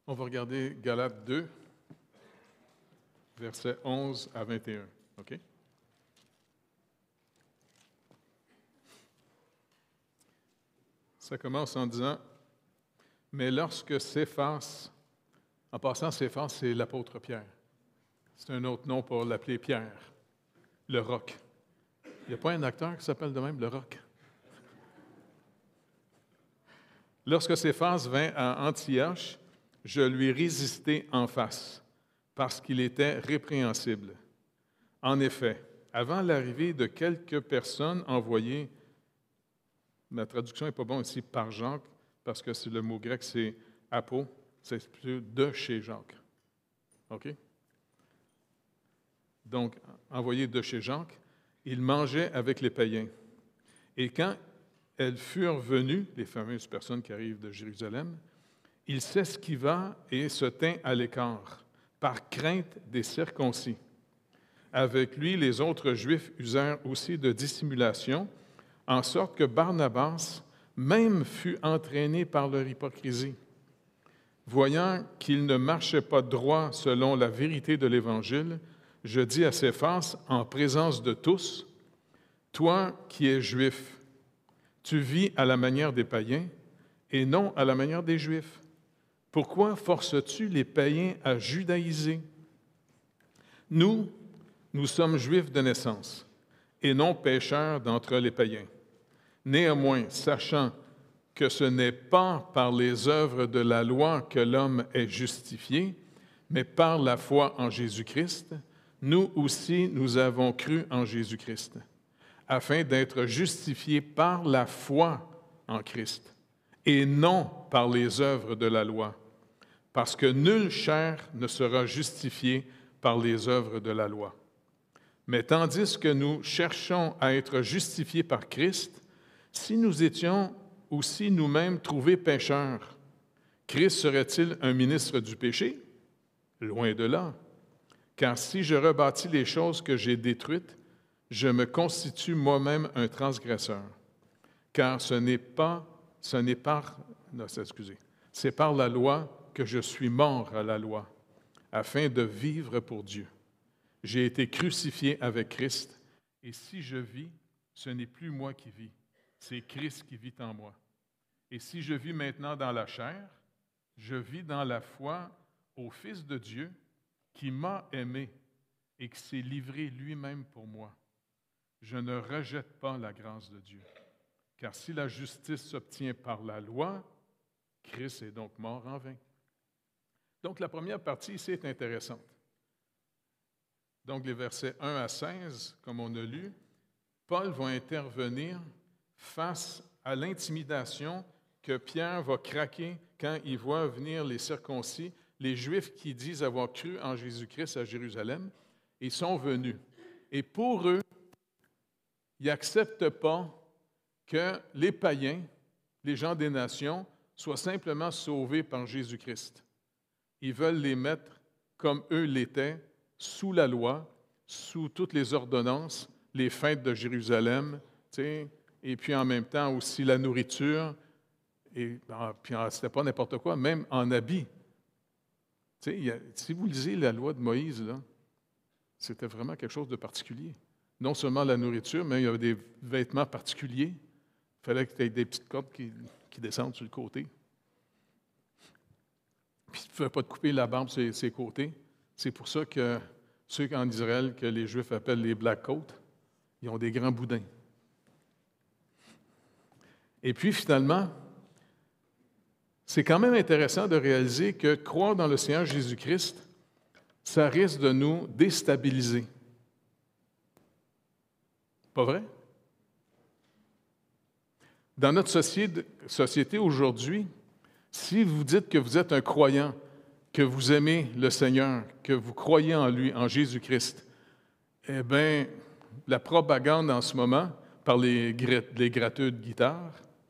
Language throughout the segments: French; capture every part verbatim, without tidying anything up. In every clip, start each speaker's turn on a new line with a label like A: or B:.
A: On va regarder Galates deux, versets onze à vingt et un. OK? Ça commence en disant « Mais lorsque Céphas, en passant, Céphas, c'est l'apôtre Pierre. C'est un autre nom pour l'appeler Pierre, le roc. Il n'y a pas un acteur qui s'appelle de même le roc. Lorsque Céphas vint à Antioche, je lui résistai en face, parce qu'il était répréhensible. En effet, avant l'arrivée de quelques personnes envoyées, ma traduction n'est pas bonne ici, par Jacques, parce que c'est le mot grec, c'est apo, c'est plutôt de chez Jacques. OK? Donc, envoyé de chez Jacques, il mangeait avec les païens. Et quand elles furent venues, les fameuses personnes qui arrivent de Jérusalem, il s'esquiva et se tint à l'écart, par crainte des circoncis. Avec lui, les autres Juifs usèrent aussi de dissimulation, en sorte que Barnabas même fut entraîné par leur hypocrisie. Voyant qu'il ne marchait pas droit selon la vérité de l'Évangile, je dis à Céphas, en présence de tous, « Toi qui es juif, tu vis à la manière des païens et non à la manière des Juifs. Pourquoi forces-tu les païens à judaïser? Nous, nous sommes juifs de naissance et non pécheurs d'entre les païens. Néanmoins, sachant que ce n'est pas par les œuvres de la loi que l'homme est justifié, mais par la foi en Jésus-Christ, nous aussi nous avons cru en Jésus-Christ, afin d'être justifiés par la foi en Christ, et non par les œuvres de la loi, parce que nulle chair ne sera justifiée par les œuvres de la loi. Mais tandis que nous cherchons à être justifiés par Christ, si nous étions aussi nous-mêmes trouvés pécheurs, Christ serait-il un ministre du péché? Loin de là. Car si je rebâtis les choses que j'ai détruites, je me constitue moi-même un transgresseur. Car ce n'est pas, ce n'est par, non, excusez, c'est par la loi que je suis mort à la loi, afin de vivre pour Dieu. J'ai été crucifié avec Christ, et si je vis, ce n'est plus moi qui vis, c'est Christ qui vit en moi. Et si je vis maintenant dans la chair, je vis dans la foi au Fils de Dieu qui m'a aimé et qui s'est livré lui-même pour moi. Je ne rejette pas la grâce de Dieu, car si la justice s'obtient par la loi, Christ est donc mort en vain. Donc la première partie ici est intéressante. Donc les versets un à seize, comme on a lu, Paul va intervenir face à l'intimidation que Pierre va craquer quand il voit venir les circoncis, les Juifs qui disent avoir cru en Jésus-Christ à Jérusalem, ils sont venus. Et pour eux, ils n'acceptent pas que les païens, les gens des nations, soient simplement sauvés par Jésus-Christ. Ils veulent les mettre comme eux l'étaient, sous la loi, sous toutes les ordonnances, les fêtes de Jérusalem, tu sais, et puis en même temps aussi la nourriture, et puis c'était pas n'importe quoi, même en habits. Tu sais, il y a, si vous lisez la loi de Moïse, là, c'était vraiment quelque chose de particulier. Non seulement la nourriture, mais il y avait des vêtements particuliers. Il fallait que tu aies des petites cordes qui, qui descendent sur le côté. Puis tu ne pouvais pas te couper la barbe sur ses côtés. C'est pour ça que ceux en Israël, que les Juifs appellent les Black Coats, ils ont des grands boudins. Et puis finalement, c'est quand même intéressant de réaliser que croire dans le Seigneur Jésus-Christ, ça risque de nous déstabiliser. Pas vrai? Dans notre société, société aujourd'hui, si vous dites que vous êtes un croyant, que vous aimez le Seigneur, que vous croyez en lui, en Jésus-Christ, eh bien, la propagande en ce moment, par les, les gratteux de guitare,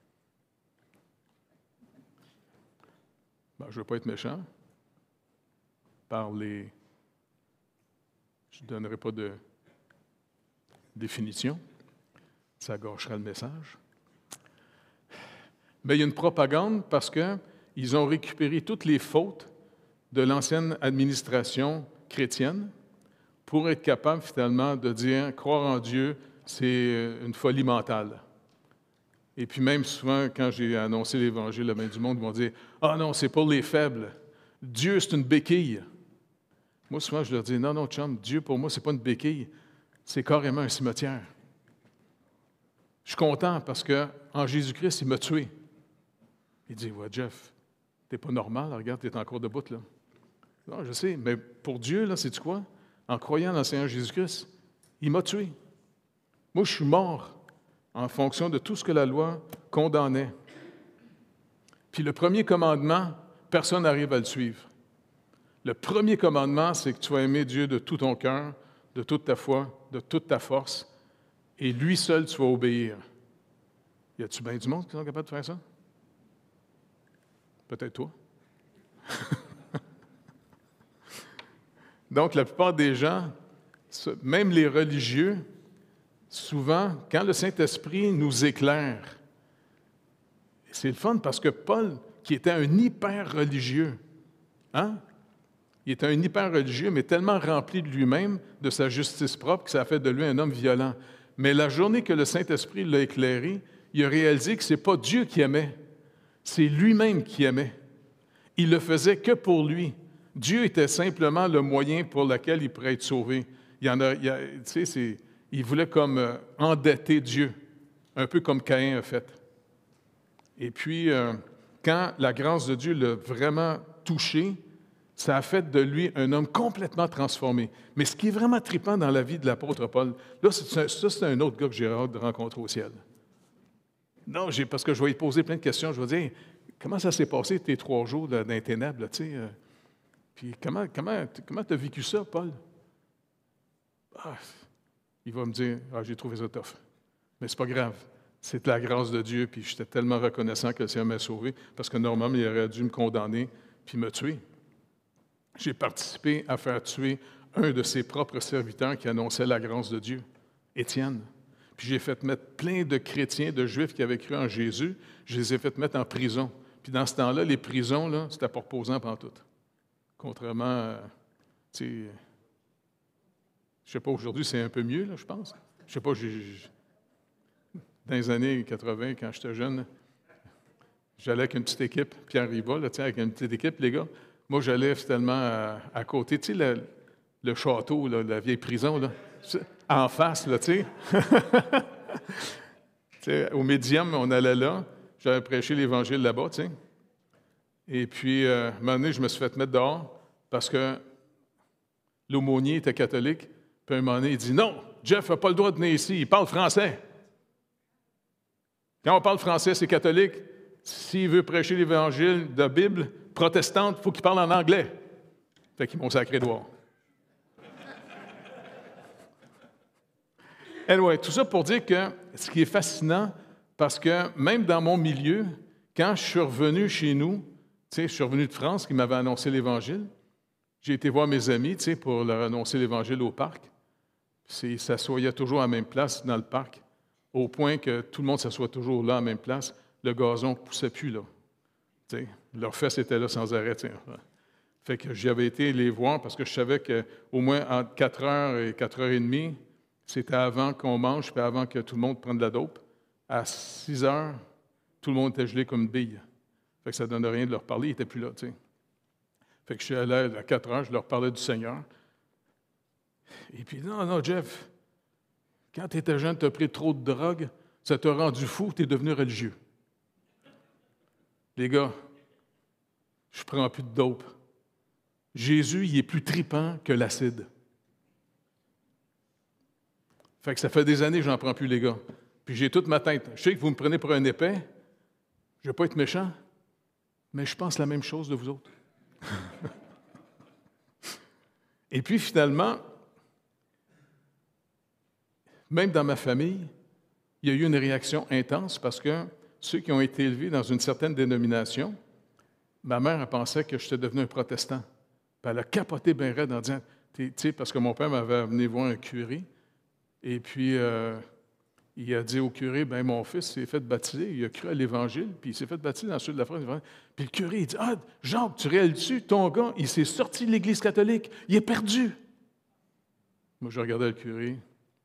A: ben, je ne veux pas être méchant, par les... Je ne donnerai pas de définition, ça gâchera le message. Mais il y a une propagande parce qu'ils ont récupéré toutes les fautes de l'ancienne administration chrétienne pour être capable finalement de dire « croire en Dieu, c'est une folie mentale ». Et puis même souvent, quand j'ai annoncé l'Évangile, la main du monde, ils vont dire « Ah non, c'est pour les faibles. Dieu, c'est une béquille. » Moi, souvent, je leur dis « Non, non, chum, Dieu, pour moi, c'est pas une béquille. C'est carrément un cimetière. » Je suis content parce qu'en Jésus-Christ, il m'a tué. Il dit « Ouais, Jeff, t'es pas normal, regarde, t'es encore debout, là. » Non, je sais, mais pour Dieu, là, sais-tu quoi? En croyant dans le Seigneur Jésus-Christ, il m'a tué. Moi, je suis mort en fonction de tout ce que la loi condamnait. Puis le premier commandement, personne n'arrive à le suivre. Le premier commandement, c'est que tu vas aimer Dieu de tout ton cœur, de toute ta foi, de toute ta force, et lui seul, tu vas obéir. Y a-tu bien du monde qui sont capables de faire ça? Peut-être toi. Donc, la plupart des gens, même les religieux, souvent, quand le Saint-Esprit nous éclaire, c'est le fun parce que Paul, qui était un hyper religieux, hein? Il était un hyper religieux, mais tellement rempli de lui-même, de sa justice propre, que ça a fait de lui un homme violent. Mais la journée que le Saint-Esprit l'a éclairé, il a réalisé que ce n'est pas Dieu qui aimait, c'est lui-même qui aimait. Il le faisait que pour lui. Dieu était simplement le moyen pour lequel il pourrait être sauvé. Il y en a, il y a, tu sais, c'est, il voulait comme euh, endetter Dieu, un peu comme Caïn a fait. Et puis, euh, quand la grâce de Dieu l'a vraiment touché, ça a fait de lui un homme complètement transformé. Mais ce qui est vraiment trippant dans la vie de l'apôtre Paul, là, c'est, ça, c'est un autre gars que j'ai hâte de rencontrer au ciel. Non, j'ai, parce que je vais lui poser plein de questions. Je vais dire, comment ça s'est passé tes trois jours dans les ténèbres, là, tu sais? Euh, puis comment comment comment tu as vécu ça, Paul? Ah, il va me dire, ah, j'ai trouvé ça tough. Mais c'est pas grave. C'est de la grâce de Dieu, puis j'étais tellement reconnaissant que le Seigneur m'a sauvé, parce que normalement, il aurait dû me condamner puis me tuer. J'ai participé à faire tuer un de ses propres serviteurs qui annonçait la grâce de Dieu, Étienne. Puis j'ai fait mettre plein de chrétiens, de juifs qui avaient cru en Jésus, je les ai fait mettre en prison. Puis dans ce temps-là, les prisons, là, c'était pas reposant pantoute. Contrairement à, tu sais, je sais pas, aujourd'hui, c'est un peu mieux, là, je pense. Je sais pas, j'ai, j'ai, dans les années quatre-vingt, quand j'étais jeune, j'allais avec une petite équipe, Pierre Riva, là, tu sais, avec une petite équipe, les gars. Moi, j'allais finalement à, à côté, tu sais, le, le château, là, la vieille prison, là, en face, là, tu sais. Tu sais, au médium, on allait là. J'avais prêché l'Évangile là-bas, tu sais. Et puis, euh, à un moment donné, je me suis fait mettre dehors parce que l'aumônier était catholique. Puis à un moment donné, il dit « Non, Jeff n'a pas le droit de venir ici, il parle français. » Quand on parle français, c'est catholique. S'il veut prêcher l'Évangile de la Bible protestante, il faut qu'il parle en anglais. Fait qu'ils m'ont sacré dehors. Anyway, tout ça pour dire que ce qui est fascinant, parce que même dans mon milieu, quand je suis revenu chez nous, tu sais, je suis revenu de France, qui m'avait annoncé l'Évangile, j'ai été voir mes amis, tu sais, pour leur annoncer l'Évangile au parc. Ils s'assoyaient toujours à la même place dans le parc, au point que tout le monde s'assoit toujours là à la même place. Le gazon ne poussait plus, là. Tu sais, leurs fesses étaient là sans arrêt, tu sais. Fait que j'avais été les voir parce que je savais qu'au moins entre quatre heures et quatre heures trente, c'était avant qu'on mange, puis avant que tout le monde prenne de la dope. À six heures, tout le monde était gelé comme une bille. Fait que ça ne donnait rien de leur parler, ils n'étaient plus là, tu sais. Fait que je suis allé à quatre heures, je leur parlais du Seigneur. Et puis, non, non, Jeff, quand tu étais jeune, tu as pris trop de drogue, ça t'a rendu fou, tu es devenu religieux. Les gars, je ne prends plus de dope. Jésus, il est plus tripant que l'acide. Fait que ça fait des années que je n'en prends plus, les gars. Puis j'ai toute ma tête. Je sais que vous me prenez pour un épais. Je ne veux pas être méchant, mais je pense la même chose de vous autres. Et puis finalement, même dans ma famille, il y a eu une réaction intense parce que ceux qui ont été élevés dans une certaine dénomination, ma mère elle pensait que j'étais devenu un protestant. Puis elle a capoté bien raide en disant, tu sais, parce que mon père m'avait amené voir un curé, et puis euh, il a dit au curé, « Bien, mon fils s'est fait baptiser, il a cru à l'Évangile, puis il s'est fait baptiser dans le sud de la France. » Puis le curé, il dit, « Ah, Jacques, tu réalises-tu, ton gars, il s'est sorti de l'Église catholique, il est perdu. » Moi, je regardais le curé.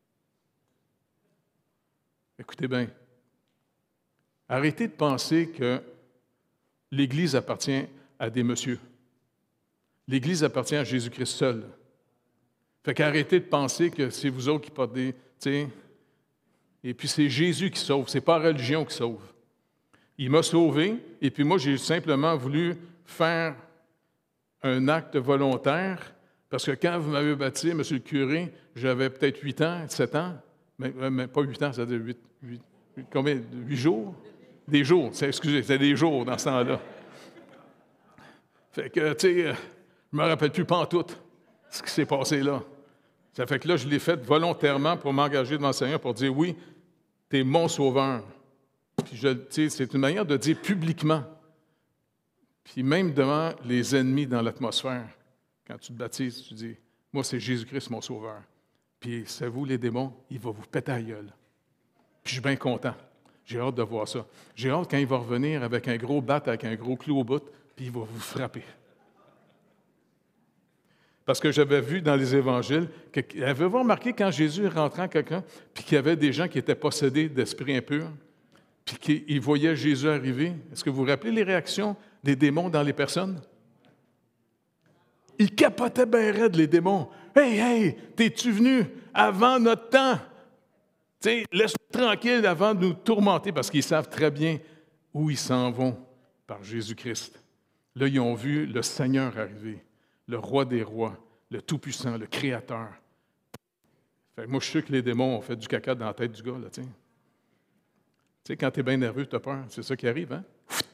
A: Écoutez bien, arrêtez de penser que l'Église appartient à des messieurs. L'Église appartient à Jésus-Christ seul. Fait qu'arrêtez de penser que c'est vous autres qui portez, tu sais, et puis c'est Jésus qui sauve, c'est pas la religion qui sauve. Il m'a sauvé, et puis moi, j'ai simplement voulu faire un acte volontaire, parce que quand vous m'avez baptisé, monsieur le curé, j'avais peut-être huit ans, sept ans, mais, mais pas huit ans, ça veut dire huit, huit, combien, huit jours? Des jours, excusez, c'était des jours dans ce temps-là. Fait que, tu sais, je me rappelle plus pantoute ce qui s'est passé là. Ça fait que là, je l'ai fait volontairement pour m'engager devant le Seigneur, pour dire, oui, tu es mon sauveur. Puis, je, tu sais, c'est une manière de dire publiquement. Puis même devant les ennemis dans l'atmosphère, quand tu te baptises, tu dis, moi, c'est Jésus-Christ, mon sauveur. Puis, c'est vous, les démons, il va vous péter la gueule. Puis, je suis bien content. J'ai hâte de voir ça. J'ai hâte quand il va revenir avec un gros bat, avec un gros clou au bout, puis il va vous frapper. Parce que j'avais vu dans les évangiles, que, avez-vous remarqué quand Jésus rentrait en quelqu'un, puis qu'il y avait des gens qui étaient possédés d'esprits impurs, puis qu'ils voyaient Jésus arriver? Est-ce que vous vous rappelez les réactions des démons dans les personnes? Ils capotaient bien raide, les démons. « Hey, hey, t'es-tu venu avant notre temps? T'sais, laisse-nous tranquille avant de nous tourmenter, parce qu'ils savent très bien où ils s'en vont par Jésus-Christ. » Là, ils ont vu le Seigneur arriver, le roi des rois, le Tout-Puissant, le Créateur. Fait que moi, je suis sûr que les démons ont fait du caca dans la tête du gars, là, tu sais. Tu sais, quand tu es bien nerveux, tu as peur. C'est ça qui arrive, hein?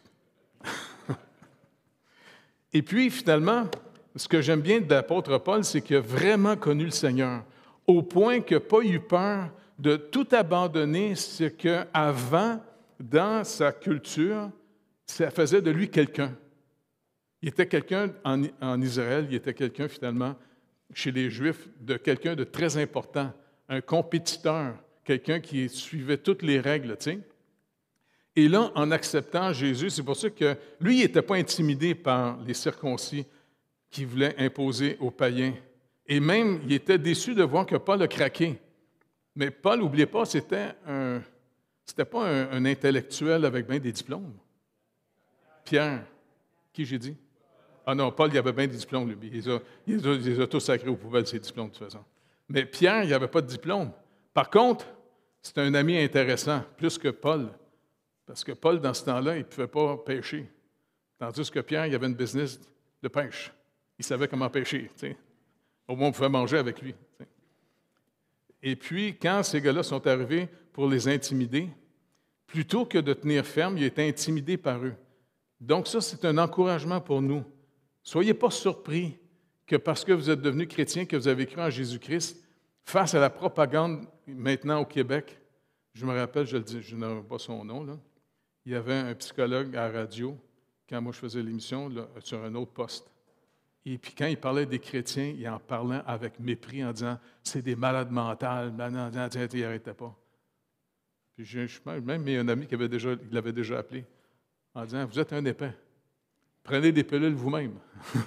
A: Et puis, finalement, ce que j'aime bien de l'apôtre Paul, c'est qu'il a vraiment connu le Seigneur, au point qu'il n'a pas eu peur de tout abandonner ce qu'avant, dans sa culture, ça faisait de lui quelqu'un. Il était quelqu'un en, en Israël, il était quelqu'un finalement chez les Juifs, de quelqu'un de très important, un compétiteur, quelqu'un qui suivait toutes les règles, tu sais. Et là, en acceptant Jésus, c'est pour ça que lui, il n'était pas intimidé par les circoncis qui voulaient imposer aux païens. Et même, il était déçu de voir que Paul a craqué. Mais Paul, n'oubliez pas, c'était un, c'était pas un, un intellectuel avec bien des diplômes. Pierre, qui j'ai dit? Ah non, Paul, il avait bien des diplômes, lui. Il les a, il les a, il les a tous sacrés aux poubelles, ses diplômes, de toute façon. Mais Pierre, il n'avait pas de diplôme. Par contre, c'est un ami intéressant, plus que Paul. Parce que Paul, dans ce temps-là, il ne pouvait pas pêcher. Tandis que Pierre, il avait une business de pêche. Il savait comment pêcher. T'sais. Au moins, on pouvait manger avec lui. T'sais. Et puis, quand ces gars-là sont arrivés pour les intimider, plutôt que de tenir ferme, il a été intimidé par eux. Donc ça, c'est un encouragement pour nous. Soyez pas surpris que parce que vous êtes devenus chrétiens, que vous avez cru en Jésus-Christ, face à la propagande maintenant au Québec, je me rappelle, je ne dis, je n'ai pas son nom, là, il y avait un psychologue à la radio, quand moi je faisais l'émission, là, sur un autre poste. Et puis quand il parlait des chrétiens, il en parlait avec mépris en disant « c'est des malades mentales, non, non, non, il n'arrêtait pas. » Puis je, je, même il y a un ami qui avait déjà, il l'avait déjà appelé en disant « vous êtes un épais, prenez des pilules vous-même. »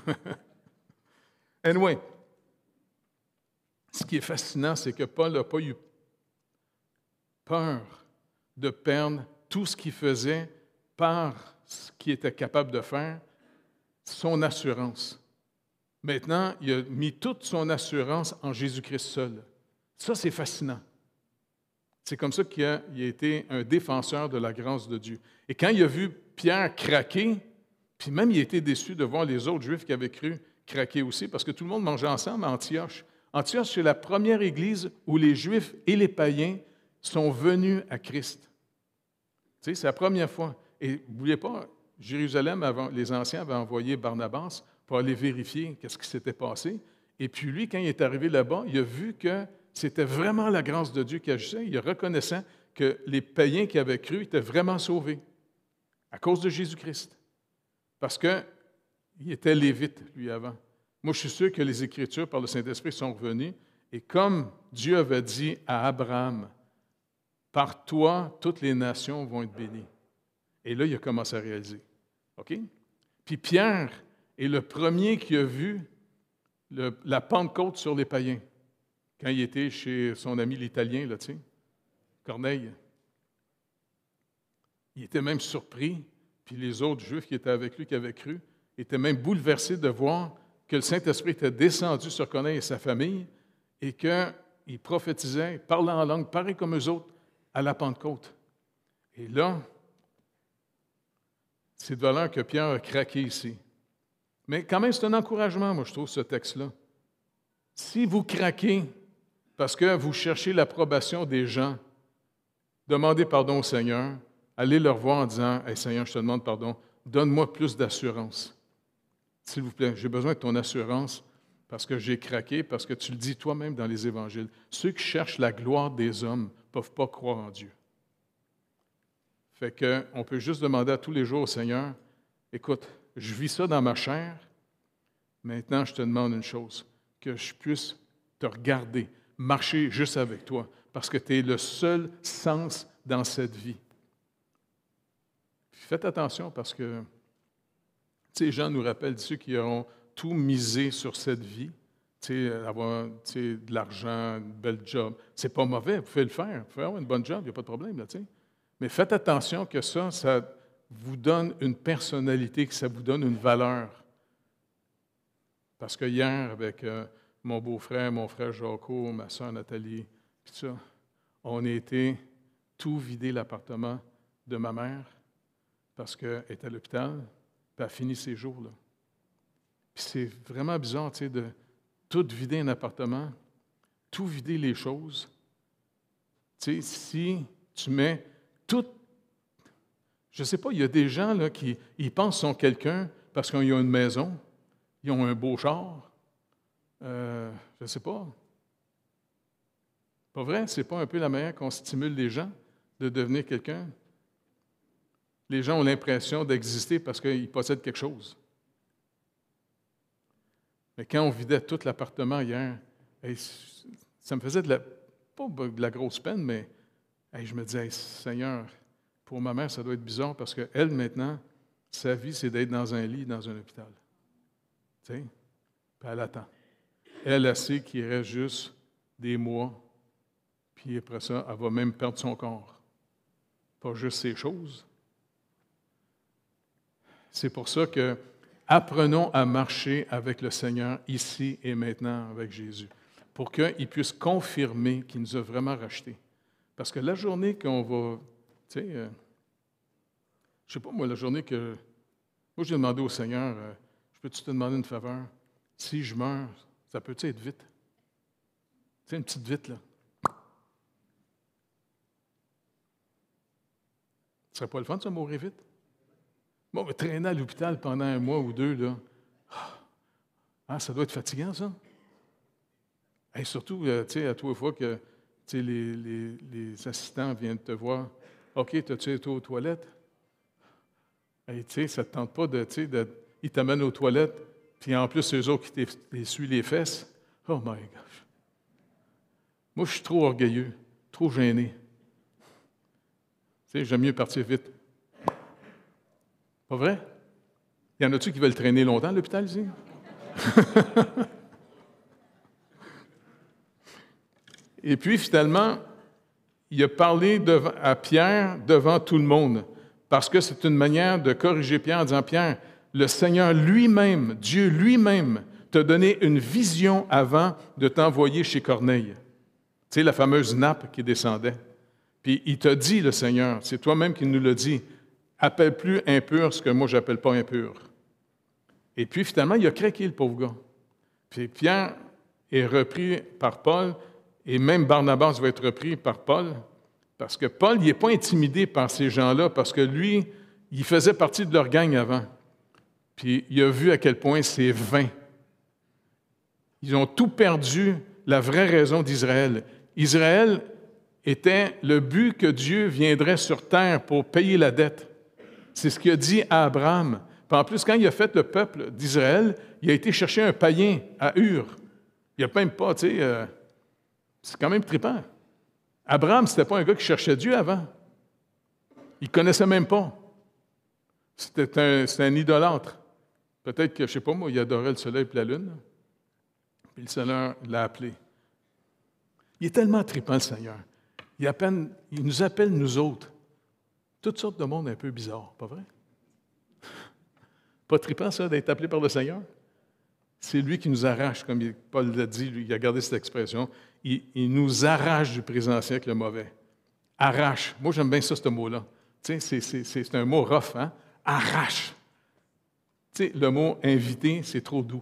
A: Anyway, ce qui est fascinant, c'est que Paul n'a pas eu peur de perdre tout ce qu'il faisait par ce qu'il était capable de faire, son assurance. Maintenant, il a mis toute son assurance en Jésus-Christ seul. Ça, c'est fascinant. C'est comme ça qu'il a, il a été un défenseur de la grâce de Dieu. Et quand il a vu Pierre craquer, puis même il a été déçu de voir les autres Juifs qui avaient cru craquer aussi, parce que tout le monde mangeait ensemble à Antioche. Antioche, c'est la première église où les Juifs et les païens sont venus à Christ. Tu sais, c'est la première fois. Et n'oubliez pas, Jérusalem, avant, les anciens avaient envoyé Barnabas pour aller vérifier qu'est-ce qui s'était passé. Et puis lui, quand il est arrivé là-bas, il a vu que c'était vraiment la grâce de Dieu qui agissait. Il a reconnaissant que les païens qui avaient cru étaient vraiment sauvés à cause de Jésus-Christ. Parce qu'il était lévite, lui, avant. Moi, je suis sûr que les Écritures, par le Saint-Esprit, sont revenues. Et comme Dieu avait dit à Abraham, par toi, toutes les nations vont être bénies. Et là, il a commencé à réaliser. OK? Puis Pierre est le premier qui a vu le, la Pentecôte sur les païens, quand il était chez son ami l'Italien, là, tu sais, Corneille. Il était même surpris, puis les autres Juifs qui étaient avec lui, qui avaient cru, étaient même bouleversés de voir que le Saint-Esprit était descendu sur Corneille et sa famille et qu'il prophétisait, parlait en langue, pareil comme eux autres, à la Pentecôte. Et là, c'est de valeur que Pierre a craqué ici. Mais quand même, c'est un encouragement, moi, je trouve, ce texte-là. Si vous craquez parce que vous cherchez l'approbation des gens, demandez pardon au Seigneur, allez leur voir en disant « Hey, Seigneur, je te demande pardon, donne-moi plus d'assurance. S'il vous plaît, j'ai besoin de ton assurance parce que j'ai craqué, parce que tu le dis toi-même dans les Évangiles. Ceux qui cherchent la gloire des hommes ne peuvent pas croire en Dieu. » Fait qu'on peut juste demander à tous les jours au Seigneur, « Écoute, je vis ça dans ma chair, maintenant je te demande une chose, que je puisse te regarder, marcher juste avec toi, parce que tu es le seul sens dans cette vie. » Faites attention parce que, tu sais, Jean nous rappelle de ceux qui auront tout misé sur cette vie, tu sais, avoir tu sais, de l'argent, une belle job. C'est pas mauvais, vous pouvez le faire, vous pouvez avoir une bonne job, il n'y a pas de problème, là, tu sais. Mais faites attention que ça, ça vous donne une personnalité, que ça vous donne une valeur. Parce que hier, avec euh, mon beau-frère, mon frère Jaco, ma soeur Nathalie, puis ça, on a été tout vider l'appartement de ma mère parce qu'elle est à l'hôpital, puis elle a fini ses jours là. Puis c'est vraiment bizarre, tu sais, de tout vider un appartement, tout vider les choses. Tu sais, si tu mets tout... Je ne sais pas, il y a des gens là, qui ils pensent qu'ils sont quelqu'un parce qu'ils ont une maison, ils ont un beau char. Euh, je ne sais pas. Pas vrai? Ce n'est pas un peu la manière qu'on stimule les gens de devenir quelqu'un? Les gens ont l'impression d'exister parce qu'ils possèdent quelque chose. Mais quand on vidait tout l'appartement hier, hey, ça me faisait de la, pas de la grosse peine, mais hey, je me disais, hey, Seigneur, pour ma mère, ça doit être bizarre parce qu'elle, maintenant, sa vie, c'est d'être dans un lit, dans un hôpital. Tu sais? Puis elle attend. Elle, elle sait qu'il reste juste des mois, puis après ça, elle va même perdre son corps. Pas juste ses choses. C'est pour ça que apprenons à marcher avec le Seigneur ici et maintenant avec Jésus, pour qu'il puisse confirmer qu'il nous a vraiment rachetés. Parce que la journée qu'on va, tu sais, euh, je ne sais pas moi, la journée que, moi j'ai demandé au Seigneur, euh, je peux-tu te demander une faveur? Si je meurs, ça peut-tu être vite? Tu sais, une petite vite, là. Ce serait pas le fun de se mourir vite? Bon, mais traîner à l'hôpital pendant un mois ou deux, là, ah, ça doit être fatigant, ça. Et surtout, euh, tu sais, à trois fois que tu sais, les, les, les assistants viennent te voir, « OK, t'as-tu été aux toilettes? » Et tu sais, ça ne te tente pas de, tu sais, de, ils t'amènent aux toilettes, puis en plus, eux autres qui t'essuient les fesses. Oh my gosh! Moi, je suis trop orgueilleux, trop gêné. Tu sais, j'aime mieux partir vite. Pas vrai? Y en a-tu qui veulent traîner longtemps à l'hôpital ici? Et puis, finalement, il a parlé devant, à Pierre devant tout le monde, parce que c'est une manière de corriger Pierre en disant, « Pierre, le Seigneur lui-même, Dieu lui-même, t'a donné une vision avant de t'envoyer chez Corneille. » Tu sais, la fameuse nappe qui descendait. Puis il t'a dit, le Seigneur, c'est toi-même qui nous l'a dit, « Appelle plus impur ce que moi, je n'appelle pas impur. » Et puis, finalement, il a craqué, le pauvre gars. Puis Pierre est repris par Paul, et même Barnabas va être repris par Paul, parce que Paul, il n'est pas intimidé par ces gens-là, parce que lui, il faisait partie de leur gang avant. Puis il a vu à quel point c'est vain. Ils ont tout perdu, la vraie raison d'Israël. Israël était le but que Dieu viendrait sur terre pour payer la dette. C'est ce qu'il a dit à Abraham. Puis en plus, quand il a fait le peuple d'Israël, il a été chercher un païen à Ur. Il n'a même pas, tu sais, euh, c'est quand même trippant. Abraham, ce n'était pas un gars qui cherchait Dieu avant. Il ne connaissait même pas. C'était un, c'était un idolâtre. Peut-être que, je ne sais pas moi, il adorait le soleil et la lune. Puis le Seigneur l'a appelé. Il est tellement trippant, le Seigneur. Il, appelle, il nous appelle, nous autres, toutes sortes de monde un peu bizarre, pas vrai? Pas trippant, ça, d'être appelé par le Seigneur? C'est lui qui nous arrache, comme Paul l'a dit, lui, il a gardé cette expression. Il, il nous arrache du présent siècle le mauvais. Arrache. Moi, j'aime bien ça, ce mot-là. Tu sais, c'est, c'est, c'est, c'est un mot rough, hein? Arrache. Tu sais, le mot invité, c'est trop doux.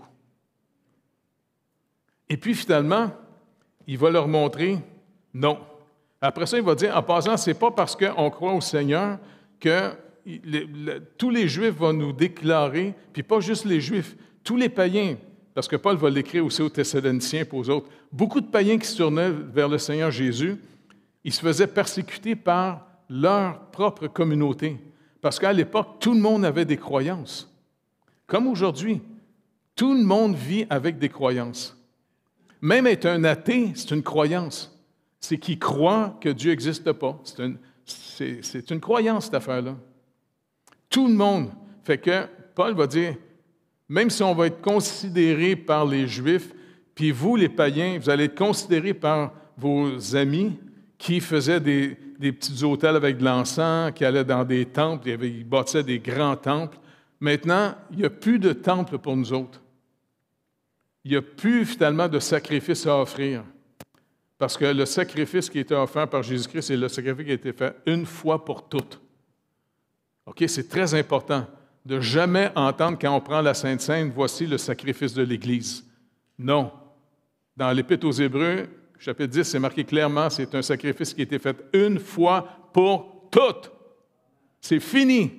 A: Et puis, finalement, il va leur montrer non. Après ça, il va dire, en passant, ce n'est pas parce qu'on croit au Seigneur que les, le, tous les Juifs vont nous déclarer, puis pas juste les Juifs, tous les païens, parce que Paul va l'écrire aussi aux Thessaloniciens et aux autres, beaucoup de païens qui se tournaient vers le Seigneur Jésus, ils se faisaient persécuter par leur propre communauté. Parce qu'à l'époque, tout le monde avait des croyances. Comme aujourd'hui, tout le monde vit avec des croyances. Même être un athée, c'est une croyance. C'est qu'il croit que Dieu n'existe pas. C'est une, c'est, c'est une croyance, cette affaire-là. Tout le monde. Fait que Paul va dire, même si on va être considéré par les Juifs, puis vous, les païens, vous allez être considérés par vos amis qui faisaient des, des petits autels avec de l'encens, qui allaient dans des temples, ils bâtissaient des grands temples. Maintenant, il n'y a plus de temple pour nous autres. Il n'y a plus finalement de sacrifice à offrir. Parce que le sacrifice qui était offert par Jésus-Christ, c'est le sacrifice qui a été fait une fois pour toutes. OK? C'est très important de jamais entendre quand on prend la Sainte Seine, voici le sacrifice de l'Église. Non. Dans l'Épître aux Hébreux, chapitre dix, c'est marqué clairement, c'est un sacrifice qui a été fait une fois pour toutes. C'est fini.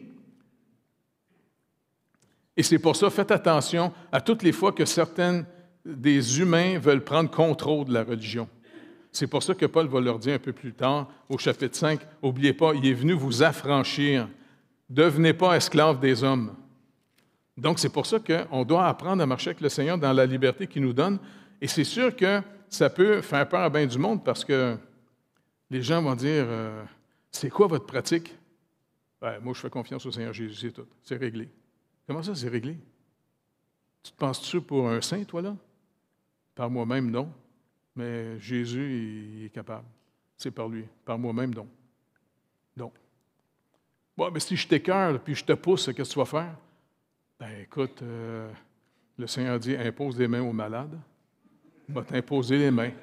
A: Et c'est pour ça, faites attention à toutes les fois que certains des humains veulent prendre contrôle de la religion. C'est pour ça que Paul va leur dire un peu plus tard, au chapitre cinq, « N'oubliez pas, il est venu vous affranchir. Devenez pas esclaves des hommes. » Donc, c'est pour ça qu'on doit apprendre à marcher avec le Seigneur dans la liberté qu'il nous donne. Et c'est sûr que ça peut faire peur à bien du monde parce que les gens vont dire euh, « C'est quoi votre pratique? » Ben, moi, je fais confiance au Seigneur Jésus, c'est tout. C'est réglé. Comment ça, c'est réglé? Tu te penses-tu pour un saint, toi, là? Par moi-même, non. Mais Jésus, il est capable. C'est par lui. Par moi-même, non. Non. Bon, mais si je t'écœure puis je te pousse, qu'est-ce que tu vas faire? Ben, écoute, euh, le Seigneur dit, impose les mains aux malades. Il va t'imposer les mains.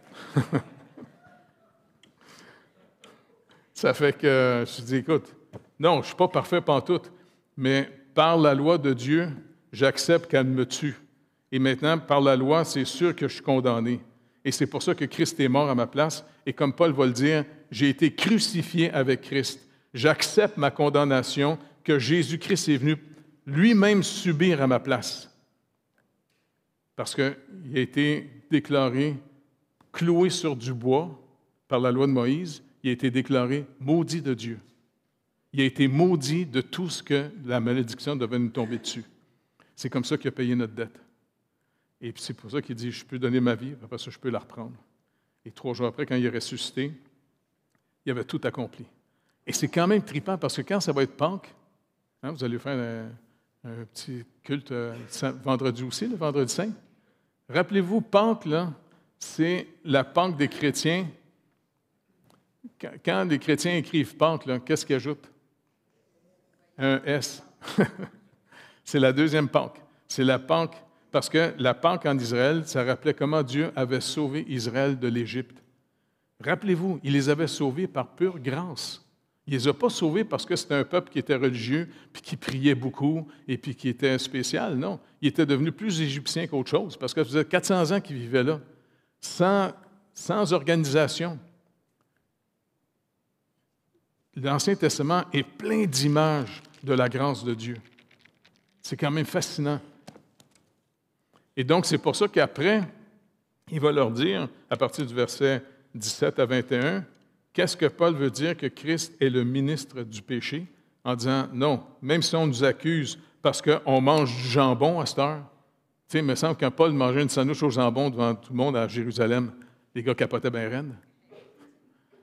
A: Ça fait que je te dis, écoute, non, je ne suis pas parfait pantoute, mais par la loi de Dieu, j'accepte qu'elle me tue. Et maintenant, par la loi, c'est sûr que je suis condamné. Et c'est pour ça que Christ est mort à ma place. Et comme Paul va le dire, j'ai été crucifié avec Christ. J'accepte ma condamnation que Jésus-Christ est venu lui-même subir à ma place. Parce qu'il a été déclaré cloué sur du bois par la loi de Moïse, il a été déclaré maudit de Dieu. Il a été maudit de tout ce que la malédiction devait nous tomber dessus. C'est comme ça qu'il a payé notre dette. Et puis c'est pour ça qu'il dit, je peux donner ma vie, après ça, je peux la reprendre. Et trois jours après, quand il est ressuscité, il avait tout accompli. Et c'est quand même trippant parce que quand ça va être Pâques, hein, vous allez faire un, un petit culte euh, vendredi aussi, le vendredi saint. Rappelez-vous, Pâques, là, c'est la Pâques des chrétiens. Quand, quand les chrétiens écrivent Pâques, là, qu'est-ce qu'ils ajoutent? Un S. C'est la deuxième Pâques. C'est la Pâques, parce que la Pâques en Israël, ça rappelait comment Dieu avait sauvé Israël de l'Égypte. Rappelez-vous, il les avait sauvés par pure grâce. Il ne les a pas sauvés parce que c'était un peuple qui était religieux, puis qui priait beaucoup, et puis qui était spécial. Non, il était devenu plus égyptien qu'autre chose, parce que ça faisait quatre cents ans qu'il vivait là, sans, sans organisation. L'Ancien Testament est plein d'images de la grâce de Dieu. C'est quand même fascinant. Et donc, c'est pour ça qu'après, il va leur dire, à partir du verset dix-sept à vingt et un, qu'est-ce que Paul veut dire que Christ est le ministre du péché? En disant, non, même si on nous accuse parce qu'on mange du jambon à cette heure, tu sais, il me semble que quand Paul mangeait une sandwich au jambon devant tout le monde à Jérusalem, les gars capotaient bien raide.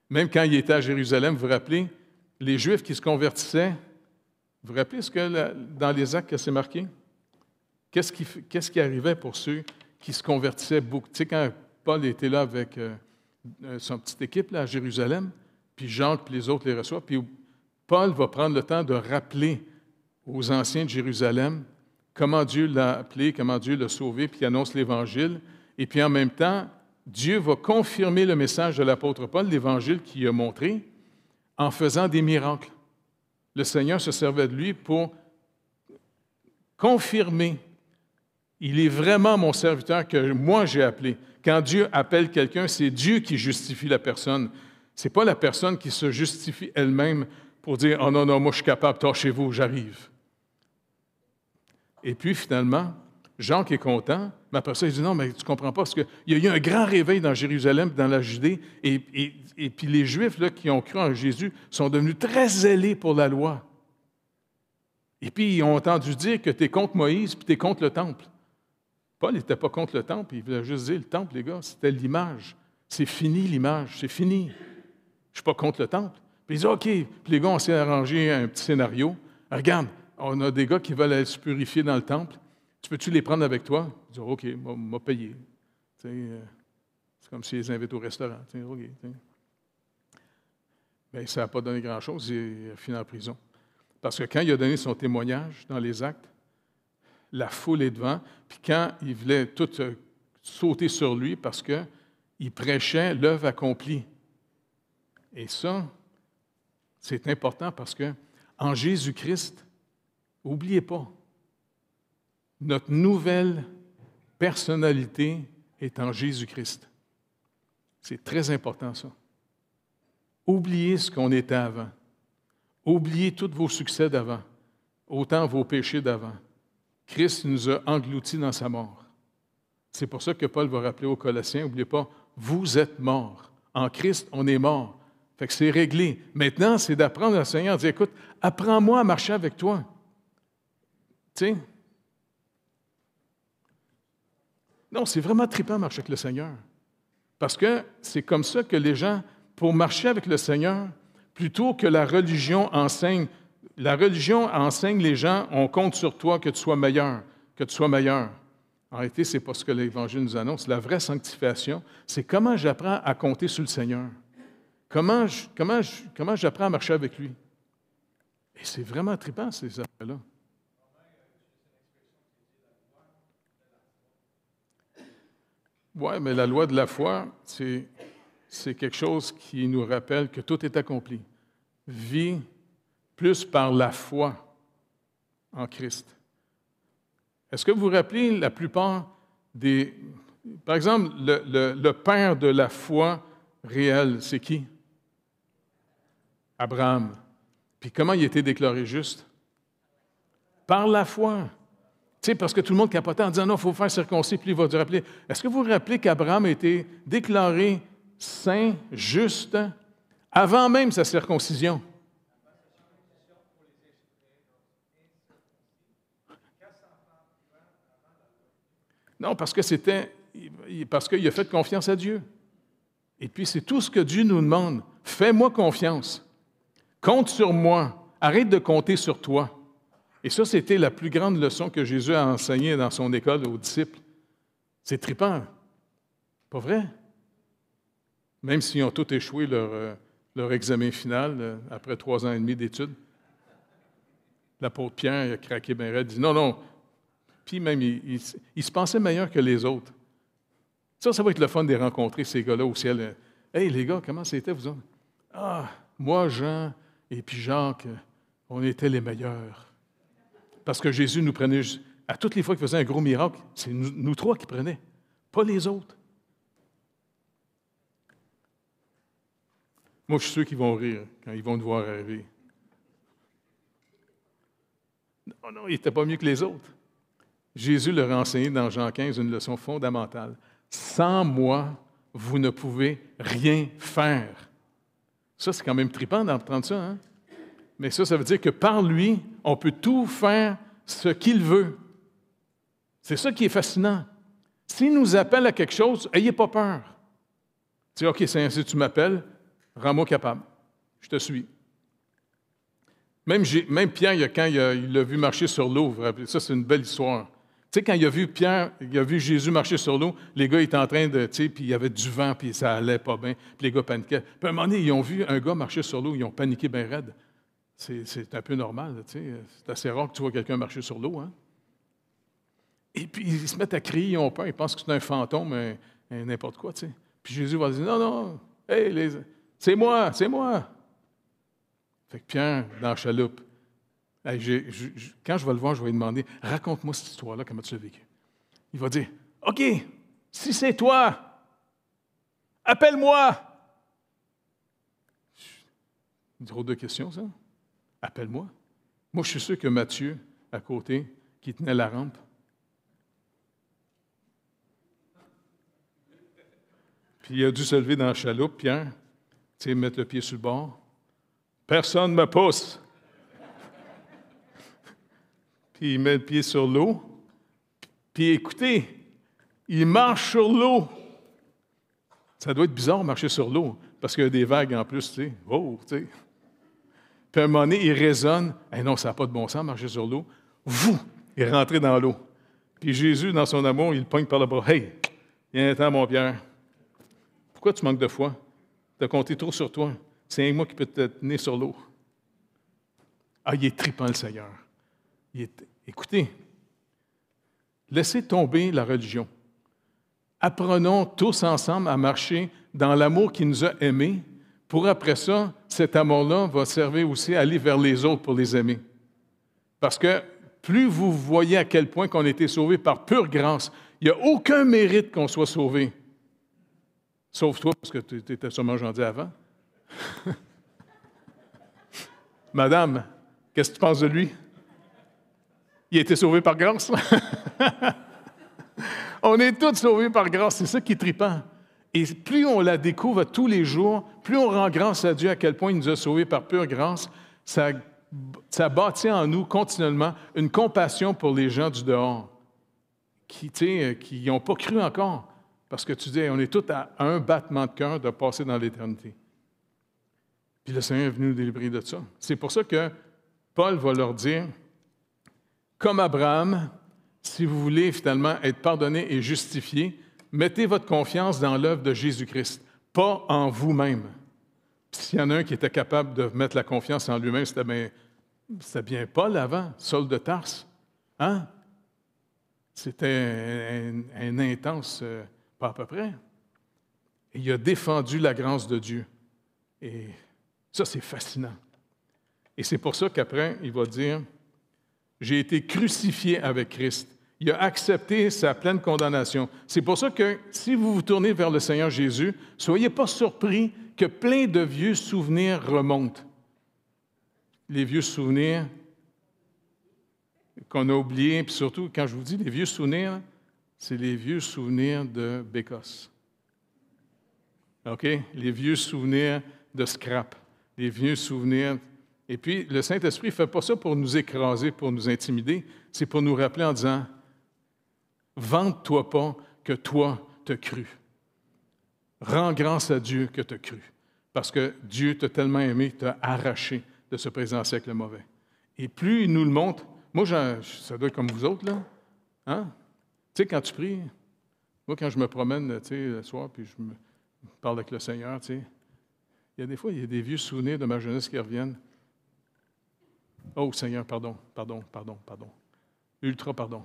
A: Même quand il était à Jérusalem, vous vous rappelez, les Juifs qui se convertissaient, vous vous rappelez ce que la, dans les actes que c'est marqué? Qu'est-ce qui, qu'est-ce qui arrivait pour ceux qui se convertissaient beaucoup? Tu sais, quand Paul était là avec euh, son petite équipe là, à Jérusalem, puis Jean puis les autres les reçoivent, puis Paul va prendre le temps de rappeler aux anciens de Jérusalem comment Dieu l'a appelé, comment Dieu l'a sauvé, puis il annonce l'Évangile. Et puis en même temps, Dieu va confirmer le message de l'apôtre Paul, l'Évangile qu'il a montré, en faisant des miracles. Le Seigneur se servait de lui pour confirmer. Il est vraiment mon serviteur que moi j'ai appelé. Quand Dieu appelle quelqu'un, c'est Dieu qui justifie la personne. Ce n'est pas la personne qui se justifie elle-même pour dire « Oh non, non, moi je suis capable, tâchez-vous, j'arrive ». Et puis finalement, Jean qui est content, mais après ça, il dit « Non, mais tu ne comprends pas, parce qu'il y a eu un grand réveil dans Jérusalem, dans la Judée, et, et, et puis les Juifs là, qui ont cru en Jésus sont devenus très zélés pour la loi. Et puis ils ont entendu dire que tu es contre Moïse, puis tu es contre le temple. » Paul n'était pas contre le temple, il voulait juste dire « Le temple, les gars, c'était l'image. C'est fini l'image, c'est fini. Je ne suis pas contre le temple. » Puis il dit « OK. » Puis les gars, on s'est arrangé un petit scénario. « Regarde, on a des gars qui veulent aller se purifier dans le temple. Tu peux-tu les prendre avec toi? » Il dit « OK, m'a payé. » Tu sais, euh, c'est comme s'ils les invitent au restaurant. Tu sais, OK. Tu sais. Bien, ça n'a pas donné grand-chose. Il a fini en prison. Parce que quand il a donné son témoignage dans les actes, la foule est devant, puis quand il voulait tout euh, sauter sur lui parce qu'il prêchait l'œuvre accomplie. Et ça, c'est important parce que en Jésus-Christ, n'oubliez pas, notre nouvelle personnalité est en Jésus-Christ. C'est très important, ça. Oubliez ce qu'on était avant. Oubliez tous vos succès d'avant, autant vos péchés d'avant. Christ nous a engloutis dans sa mort. C'est pour ça que Paul va rappeler aux Colossiens, n'oubliez pas, vous êtes morts. En Christ, on est mort. Fait que c'est réglé. Maintenant, c'est d'apprendre au Seigneur, de dire, écoute, apprends-moi à marcher avec toi. Tu sais? Non, c'est vraiment trippant de marcher avec le Seigneur. Parce que c'est comme ça que les gens, pour marcher avec le Seigneur, plutôt que la religion enseigne, la religion enseigne les gens, on compte sur toi que tu sois meilleur, que tu sois meilleur. En réalité, ce n'est pas ce que l'Évangile nous annonce. La vraie sanctification, c'est comment j'apprends à compter sur le Seigneur. Comment, je, comment, je, comment j'apprends à marcher avec lui. Et c'est vraiment trippant, ces affaires-là. Oui, mais la loi de la foi, c'est, c'est quelque chose qui nous rappelle que tout est accompli. Vie plus par la foi en Christ. Est-ce que vous vous rappelez la plupart des... Par exemple, le, le, le père de la foi réelle, c'est qui? Abraham. Puis comment il a été déclaré juste? Par la foi. Tu sais, parce que tout le monde capotait en disant « Non, il faut faire circoncis », puis il va te rappeler. Est-ce que vous vous rappelez qu'Abraham a été déclaré saint, juste, avant même sa circoncision? Non, parce que c'était, parce qu'il a fait confiance à Dieu. Et puis, c'est tout ce que Dieu nous demande. Fais-moi confiance. Compte sur moi. Arrête de compter sur toi. Et ça, c'était la plus grande leçon que Jésus a enseignée dans son école aux disciples. C'est trippant. Pas vrai? Même s'ils ont tous échoué leur, euh, leur examen final euh, après trois ans et demi d'études. L'apôtre Pierre il a craqué bien raide, il dit « Non, non. » Puis même, il, il, il se pensait meilleur que les autres. Ça, ça va être le fun de les rencontrer, ces gars-là au ciel. « Hey, les gars, comment c'était, vous autres? »« Ah, moi, Jean et puis Jacques, on était les meilleurs. » Parce que Jésus nous prenait, à toutes les fois qu'il faisait un gros miracle, c'est nous, nous trois qui prenaient, pas les autres. Moi, je suis sûr qu'ils vont rire quand ils vont nous voir arriver. Non, non, il n'était pas mieux que les autres. Jésus leur a enseigné dans Jean quinze une leçon fondamentale. Sans moi, vous ne pouvez rien faire. Ça, c'est quand même trippant d'entendre ça, hein? Mais ça, ça veut dire que par lui, on peut tout faire ce qu'il veut. C'est ça qui est fascinant. S'il nous appelle à quelque chose, n'ayez pas peur. Tu dis, OK, Seigneur, si tu m'appelles, Rends-moi capable. Je te suis. Même, même Pierre, il a, quand il, a, il l'a vu marcher sur l'eau, vous vous rappelez, ça, c'est une belle histoire. Tu sais, quand il a vu Pierre, il a vu Jésus marcher sur l'eau, les gars étaient en train de, tu sais, puis il y avait du vent, puis ça allait pas bien, puis les gars paniquaient. Puis à un moment donné, ils ont vu un gars marcher sur l'eau, ils ont paniqué bien raide. C'est, c'est un peu normal, tu sais. C'est assez rare que tu vois quelqu'un marcher sur l'eau, hein. Et puis, ils se mettent à crier, ils ont peur, ils pensent que c'est un fantôme, un, un n'importe quoi, tu sais. Puis Jésus va dire, non, non, hey, les, c'est moi, c'est moi. Fait que Pierre, dans la chaloupe, hey, j'ai, je, je, quand je vais le voir, je vais lui demander, raconte-moi cette histoire-là, comment tu l'as vécue. Il va dire, OK, si c'est toi, appelle-moi. Une drôle de question, ça. Appelle-moi. Moi, je suis sûr que Matthieu, à côté, qui tenait la rampe, puis il a dû se lever dans la chaloupe, Pierre, tu sais, mettre le pied sur le bord. Personne ne me pousse. Puis il met le pied sur l'eau. Puis écoutez, il marche sur l'eau. Ça doit être bizarre de marcher sur l'eau, parce qu'il y a des vagues en plus, tu sais. Oh, tu sais. Puis à un moment donné, il raisonne. Eh non, ça n'a pas de bon sens, marcher sur l'eau. Vous, il est rentré dans l'eau. Puis Jésus, dans son amour, il le pogne par le bras. Hey, viens-t'en, mon Pierre. Pourquoi tu manques de foi? Tu as compté trop sur toi. C'est moi qui peux te tenir sur l'eau. Ah, il est trippant, le Seigneur. Il est... Écoutez, laissez tomber la religion. Apprenons tous ensemble à marcher dans l'amour qui nous a aimés, pour après ça, cet amour-là va servir aussi à aller vers les autres pour les aimer. Parce que plus vous voyez à quel point qu'on a été sauvés par pure grâce, il n'y a aucun mérite qu'on soit sauvé. Sauf toi, parce que tu étais sûrement gentil avant. Madame, qu'est-ce que tu penses de lui? Il a été sauvé par grâce. On est tous sauvés par grâce, c'est ça qui est trippant. Et plus on la découvre tous les jours, plus on rend grâce à Dieu à quel point il nous a sauvés par pure grâce, ça, ça bâtit en nous continuellement une compassion pour les gens du dehors qui, tu sais, qui n'ont pas cru encore. Parce que tu dis, on est tous à un battement de cœur de passer dans l'éternité. Puis le Seigneur est venu nous délivrer de ça. C'est pour ça que Paul va leur dire, comme Abraham, si vous voulez finalement être pardonné et justifié, mettez votre confiance dans l'œuvre de Jésus-Christ, pas en vous-même. Puis s'il y en a un qui était capable de mettre la confiance en lui-même, c'était bien, c'était bien Paul avant, Saul de Tarse. Hein? C'était un, un intense... Euh, pas à peu près. Et il a défendu la grâce de Dieu. Et ça, c'est fascinant. Et c'est pour ça qu'après, il va dire, « J'ai été crucifié avec Christ. » Il a accepté sa pleine condamnation. C'est pour ça que si vous vous tournez vers le Seigneur Jésus, ne soyez pas surpris que plein de vieux souvenirs remontent. Les vieux souvenirs qu'on a oubliés, puis surtout, quand je vous dis les vieux souvenirs, c'est les vieux souvenirs de Bécosse. OK? Les vieux souvenirs de scrap. Les vieux souvenirs. Et puis, le Saint-Esprit ne fait pas ça pour nous écraser, pour nous intimider. C'est pour nous rappeler en disant, « Vante-toi pas que toi t'as cru. Rends grâce à Dieu que t'as cru. Parce que Dieu t'a tellement aimé, t'a arraché de ce présent siècle mauvais. » Et plus il nous le montre, moi, ça doit être comme vous autres, là. Hein? Tu sais, quand tu pries, moi, quand je me promène, tu sais, le soir, puis je me parle avec le Seigneur, tu sais, il y a des fois, il y a des vieux souvenirs de ma jeunesse qui reviennent. Oh, Seigneur, pardon, pardon, pardon, pardon. Ultra pardon.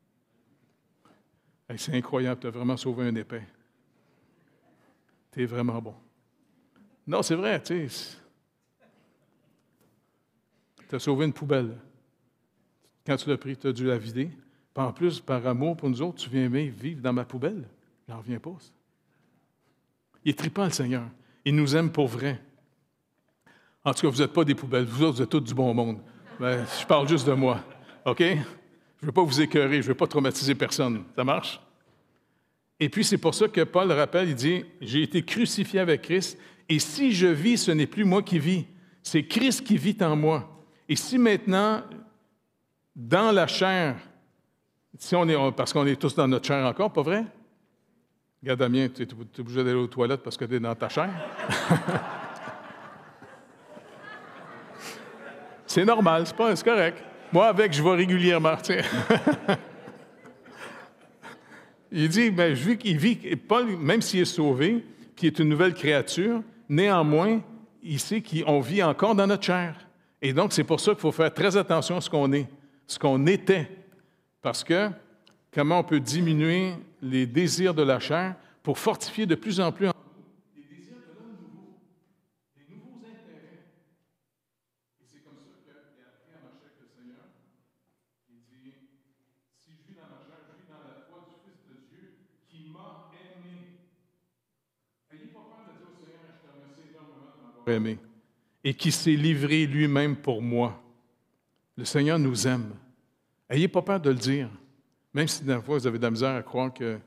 A: Hey, c'est incroyable, tu as vraiment sauvé un épais. Tu es vraiment bon. Non, c'est vrai, tu sais. Tu as sauvé une poubelle. Quand tu l'as pris, tu as dû la vider. Puis en plus, par amour pour nous autres, tu viens vivre dans ma poubelle. Je n'en reviens pas. Ça. Il est trippant, le Seigneur. Il nous aime pour vrai. En tout cas, vous n'êtes pas des poubelles. Vous autres, vous êtes tous du bon monde. Ben, je parle juste de moi. OK? Je ne veux pas vous écœurer. Je ne veux pas traumatiser personne. Ça marche? Et puis, c'est pour ça que Paul rappelle, il dit, « J'ai été crucifié avec Christ, et si je vis, ce n'est plus moi qui vis. C'est Christ qui vit en moi. Et si maintenant, dans la chair, si on est, parce qu'on est tous dans notre chair encore, pas vrai? Regarde, Damien, tu es obligé d'aller aux toilettes parce que tu es dans ta chair. C'est normal, c'est pas, c'est correct. Moi, avec, je vais régulièrement. Il dit, bien, vu qu'il vit, Paul, même s'il est sauvé, puis il est une nouvelle créature, néanmoins, il sait qu'on vit encore dans notre chair. Et donc, c'est pour ça qu'il faut faire très attention à ce qu'on est, ce qu'on était. Parce que, comment on peut diminuer les désirs de la chair pour fortifier de plus en plus en nous les désirs de l'homme nouveau, les nouveaux intérêts. Et c'est comme ça qu'il a appris à marcher avec le Seigneur. Il dit, si je vis dans ma chair, je vis dans la foi du Fils de Dieu qui m'a aimé. N'ayez pas peur de dire au Seigneur, je te remercie énormément de m'avoir aimé. Et qui s'est livré lui-même pour moi. Le Seigneur nous aime. N'ayez pas peur de le dire. Même si des fois, vous avez de la misère à croire que...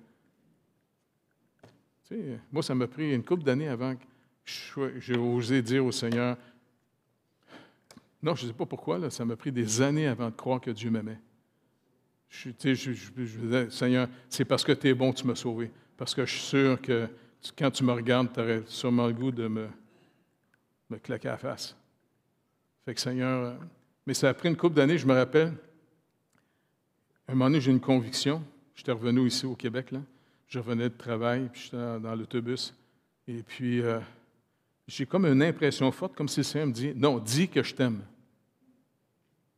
A: Tu sais, moi, ça m'a pris une couple d'années avant que j'ai osé dire au Seigneur... Non, je ne sais pas pourquoi, là, ça m'a pris des années avant de croire que Dieu m'aimait. Je, tu sais, je, je, je disais, Seigneur, c'est parce que tu es bon que tu m'as sauvé. Parce que je suis sûr que quand tu me regardes, tu aurais sûrement le goût de me, me claquer à la face. Fait que Seigneur... Mais ça a pris une couple d'années, je me rappelle... À un moment donné, j'ai une conviction. J'étais revenu ici au Québec, là. Je revenais de travail, puis j'étais dans, dans l'autobus. Et puis, euh, j'ai comme une impression forte, comme si le Seigneur me dit, « Non, dis que je t'aime. Euh, »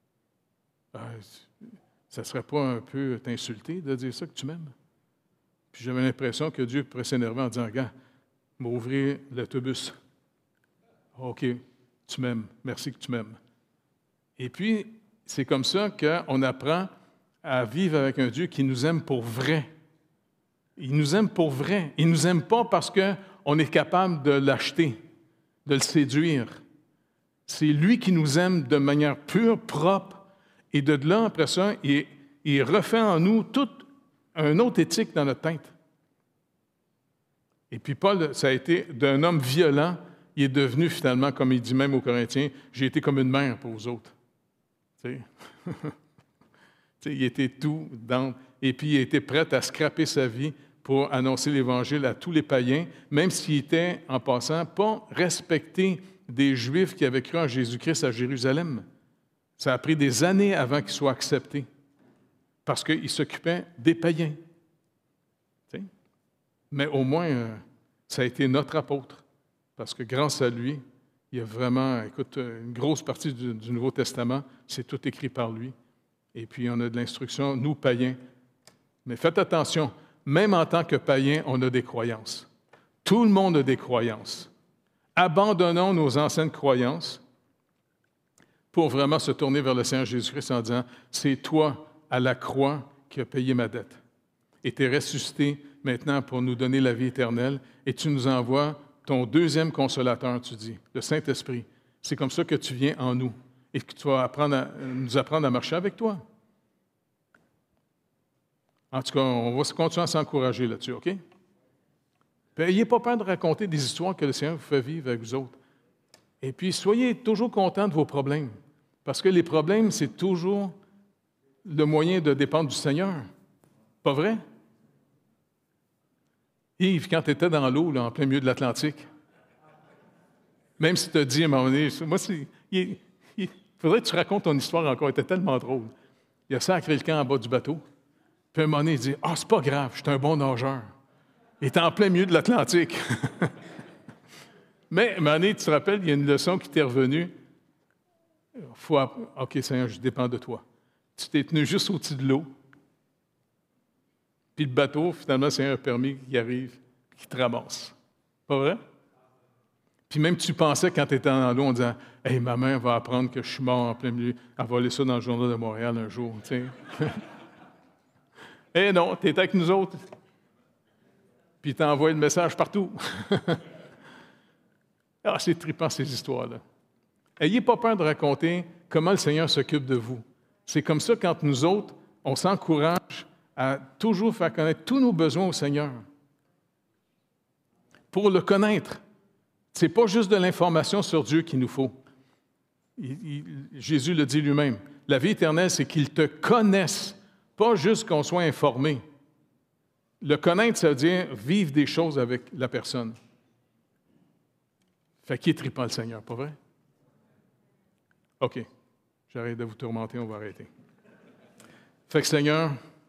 A: Ça ne serait pas un peu t'insulter de dire ça, que tu m'aimes? Puis j'avais l'impression que Dieu pourrait s'énerver en disant, « Regarde, m'ouvrir l'autobus. OK, tu m'aimes. Merci que tu m'aimes. » Et puis, c'est comme ça qu'on apprend à vivre avec un Dieu qui nous aime pour vrai. Il nous aime pour vrai. Il ne nous aime pas parce qu'on est capable de l'acheter, de le séduire. C'est lui qui nous aime de manière pure, propre, et de là, après ça, il, il refait en nous toute une autre éthique dans notre tête. Et puis Paul, ça a été d'un homme violent, il est devenu finalement, comme il dit même aux Corinthiens, « J'ai été comme une mère pour vous autres. » Tu sais? Il était tout dans... Et puis, il était prêt à scraper sa vie pour annoncer l'Évangile à tous les païens, même s'il était, en passant, pas respecté des Juifs qui avaient cru en Jésus-Christ à Jérusalem. Ça a pris des années avant qu'il soit accepté, parce qu'il s'occupait des païens. T'sais? Mais au moins, euh, ça a été notre apôtre, parce que grâce à lui, il y a vraiment, écoute, une grosse partie du, du Nouveau Testament, c'est tout écrit par lui. Et puis, on a de l'instruction, nous, païens. Mais faites attention, même en tant que païens, on a des croyances. Tout le monde a des croyances. Abandonnons nos anciennes croyances pour vraiment se tourner vers le Seigneur Jésus-Christ en disant, « C'est toi, à la croix, qui as payé ma dette. Et tu es ressuscité maintenant pour nous donner la vie éternelle, et tu nous envoies ton deuxième consolateur, tu dis, le Saint-Esprit. C'est comme ça que tu viens en nous. Et que tu vas apprendre à, nous apprendre à marcher avec toi. » En tout cas, on va continuer à s'encourager là-dessus, OK? N'ayez pas peur de raconter des histoires que le Seigneur vous fait vivre avec vous autres. Et puis, soyez toujours contents de vos problèmes. Parce que les problèmes, c'est toujours le moyen de dépendre du Seigneur. Pas vrai? Yves, quand tu étais dans l'eau, là, en plein milieu de l'Atlantique, même si tu as dit à un moment donné, moi, c'est... Il, il faudrait que tu racontes ton histoire encore, elle était tellement drôle. Il a sacré le camp en bas du bateau. Puis à un moment donné, il dit, « Ah, c'est pas grave, je suis un bon nageur. » Il était en plein milieu de l'Atlantique. Mais à un moment donné, tu te rappelles, il y a une leçon qui t'est revenue. Faut, OK, Seigneur, je dépends de toi. Tu t'es tenu juste au-dessus de l'eau. Puis le bateau, finalement, le Seigneur a permis qu'il arrive, qu'il te ramasse. Pas vrai? Puis même tu pensais, quand tu étais dans l'eau, en disant, « Hey, ma mère va apprendre que je suis mort en plein milieu. Elle va lire ça dans le Journal de Montréal un jour. » tu sais. Eh non, tu étais avec nous autres. Puis tu as envoyé le message partout. Ah, c'est trippant, ces histoires-là. Ayez pas peur de raconter comment le Seigneur s'occupe de vous. C'est comme ça, quand nous autres, on s'encourage à toujours faire connaître tous nos besoins au Seigneur. Pour le connaître. Ce n'est pas juste de l'information sur Dieu qu'il nous faut. Il, il, Jésus le dit lui-même. La vie éternelle, c'est qu'il te connaisse, pas juste qu'on soit informé. Le connaître, ça veut dire vivre des choses avec la personne. Fait qu'il est trippant le Seigneur, pas vrai? OK. J'arrête de vous tourmenter, on va arrêter. Fait que Seigneur,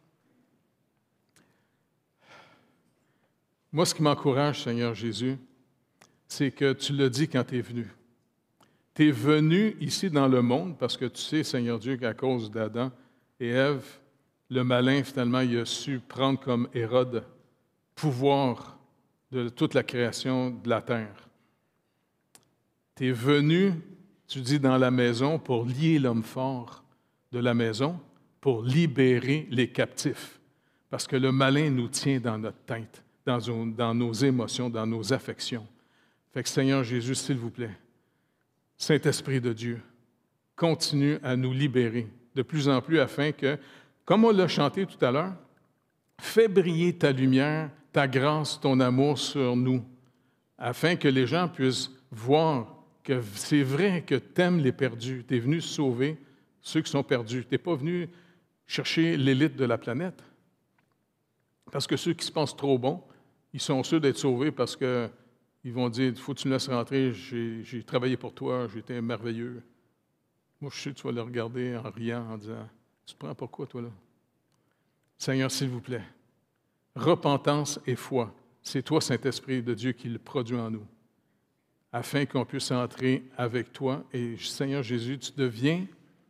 A: moi, ce qui m'encourage, Seigneur Jésus, c'est que tu l'as dit quand tu es venu. Tu es venu ici dans le monde parce que tu sais, Seigneur Dieu, qu'à cause d'Adam et Ève, le malin, finalement, il a su prendre comme Hérode pouvoir de toute la création de la terre. Tu es venu, tu dis, dans la maison pour lier l'homme fort de la maison, pour libérer les captifs. Parce que le malin nous tient dans notre tête, dans, dans nos émotions, dans nos affections. Fait que Seigneur Jésus, s'il vous plaît, Saint-Esprit de Dieu, continue à nous libérer de plus en plus afin que, comme on l'a chanté tout à l'heure, fais briller ta lumière, ta grâce, ton amour sur nous, afin que les gens puissent voir que c'est vrai que tu aimes les perdus. Tu es venu sauver ceux qui sont perdus. Tu n'es pas venu chercher l'élite de la planète. Parce que ceux qui se pensent trop bons, ils sont sûrs d'être sauvés parce qu'ils vont dire, il faut que tu me laisses rentrer, j'ai, j'ai travaillé pour toi, j'ai été merveilleux. Moi, je sais que tu vas le regarder en riant, en disant, tu te prends pourquoi, toi, là? Seigneur, s'il vous plaît, repentance et foi, c'est toi, Saint-Esprit de Dieu, qui le produit en nous, afin qu'on puisse entrer avec toi. Et Seigneur Jésus, tu deviens,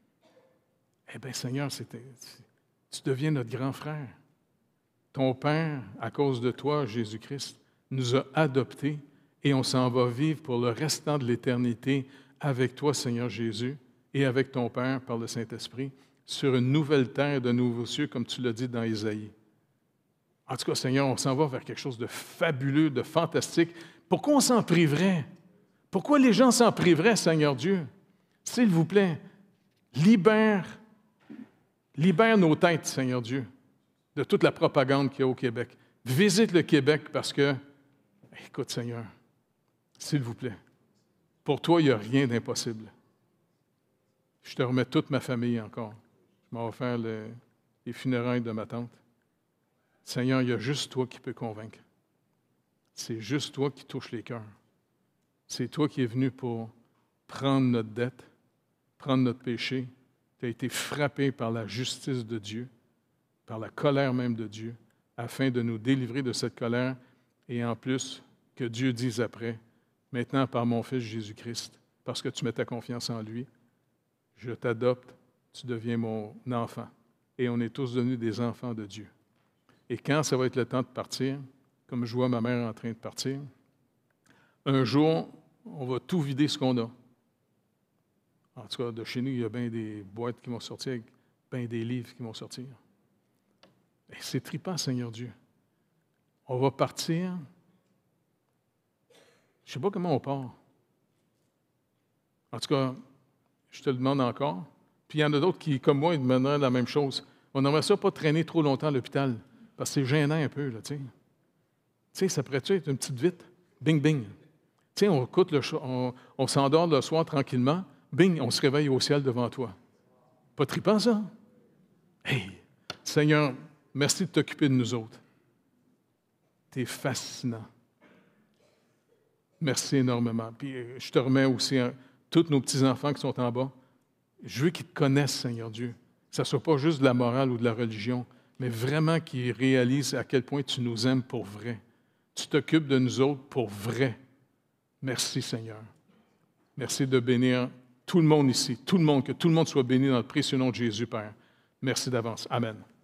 A: eh bien, Seigneur, c'était, tu deviens notre grand frère. Ton Père, à cause de toi, Jésus-Christ, nous a adoptés et on s'en va vivre pour le restant de l'éternité avec toi, Seigneur Jésus, et avec ton Père par le Saint-Esprit, sur une nouvelle terre de nouveaux cieux, comme tu l'as dit dans Isaïe. En tout cas, Seigneur, on s'en va vers quelque chose de fabuleux, de fantastique. Pourquoi on s'en priverait? Pourquoi les gens s'en priveraient, Seigneur Dieu? S'il vous plaît, libère, libère nos têtes, Seigneur Dieu, de toute la propagande qu'il y a au Québec. Visite le Québec parce que, écoute, Seigneur, s'il vous plaît, pour toi, il n'y a rien d'impossible. Je te remets toute ma famille encore. Je m'en vais faire le, les funérailles de ma tante. Seigneur, il y a juste toi qui peux convaincre. C'est juste toi qui touches les cœurs. C'est toi qui es venu pour prendre notre dette, prendre notre péché. Tu as été frappé par la justice de Dieu, par la colère même de Dieu, afin de nous délivrer de cette colère et en plus que Dieu dise après, maintenant par mon Fils Jésus-Christ, parce que tu mets ta confiance en lui, je t'adopte, tu deviens mon enfant. Et on est tous devenus des enfants de Dieu. Et quand ça va être le temps de partir, comme je vois ma mère en train de partir, un jour, on va tout vider ce qu'on a. En tout cas, de chez nous, il y a bien des boîtes qui vont sortir, avec bien des livres qui vont sortir. Et c'est trippant, Seigneur Dieu. On va partir. Je ne sais pas comment on part. En tout cas, je te le demande encore. Puis il y en a d'autres qui, comme moi, ils demanderaient la même chose. On n'aimerait ça pas traîner trop longtemps à l'hôpital, parce que c'est gênant un peu, là, tu sais. Tu sais, ça pourrait-tu être une petite vite? Bing, bing. Tu sais, on, écoute le, on, on s'endort le soir tranquillement, bing, on se réveille au ciel devant toi. Pas trippant, ça? Hey, Seigneur, merci de t'occuper de nous autres. T'es fascinant. Merci énormément. Puis je te remets aussi à tous nos petits-enfants qui sont en bas. Je veux qu'ils te connaissent, Seigneur Dieu. Que ce ne soit pas juste de la morale ou de la religion, mais vraiment qu'ils réalisent à quel point tu nous aimes pour vrai. Tu t'occupes de nous autres pour vrai. Merci, Seigneur. Merci de bénir tout le monde ici, tout le monde, que tout le monde soit béni dans le précieux nom de Jésus, Père. Merci d'avance. Amen.